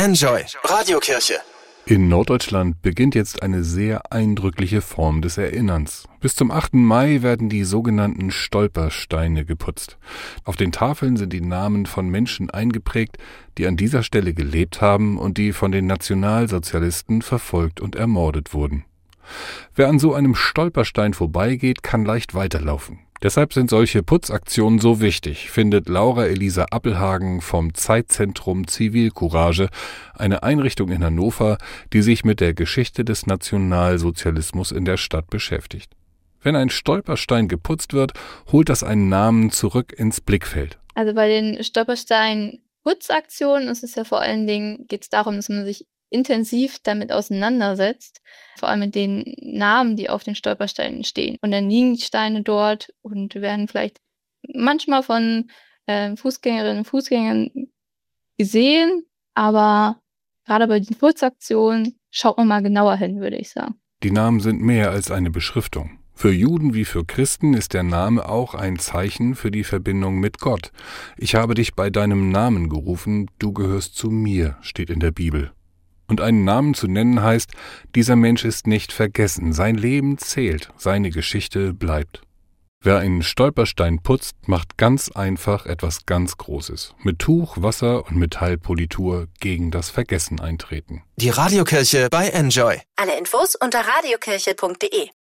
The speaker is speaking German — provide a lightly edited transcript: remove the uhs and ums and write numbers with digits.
Enjoy Radiokirche. In Norddeutschland beginnt jetzt eine sehr eindrückliche Form des Erinnerns. Bis zum 8. Mai werden die sogenannten Stolpersteine geputzt. Auf den Tafeln sind die Namen von Menschen eingeprägt, die an dieser Stelle gelebt haben und die von den Nationalsozialisten verfolgt und ermordet wurden. Wer an so einem Stolperstein vorbeigeht, kann leicht weiterlaufen. Deshalb sind solche Putzaktionen so wichtig, findet Laura Elisa Appelhagen vom Zeitzentrum Zivilcourage, eine Einrichtung in Hannover, die sich mit der Geschichte des Nationalsozialismus in der Stadt beschäftigt. Wenn ein Stolperstein geputzt wird, holt das einen Namen zurück ins Blickfeld. Also bei den Stolperstein-Putzaktionen ist es ja vor allen Dingen, geht es darum, dass man sich intensiv damit auseinandersetzt, vor allem mit den Namen, die auf den Stolpersteinen stehen. Und dann liegen die Steine dort und werden vielleicht manchmal von Fußgängerinnen und Fußgängern gesehen, aber gerade bei den Putzaktionen schaut man mal genauer hin, würde ich sagen. Die Namen sind mehr als eine Beschriftung. Für Juden wie für Christen ist der Name auch ein Zeichen für die Verbindung mit Gott. Ich habe dich bei deinem Namen gerufen, du gehörst zu mir, steht in der Bibel. Und einen Namen zu nennen heißt, dieser Mensch ist nicht vergessen, sein Leben zählt, seine Geschichte bleibt. Wer einen Stolperstein putzt, macht ganz einfach etwas ganz Großes. Mit Tuch, Wasser und Metallpolitur gegen das Vergessen eintreten. Die Radiokirche bei Enjoy. Alle Infos unter radiokirche.de.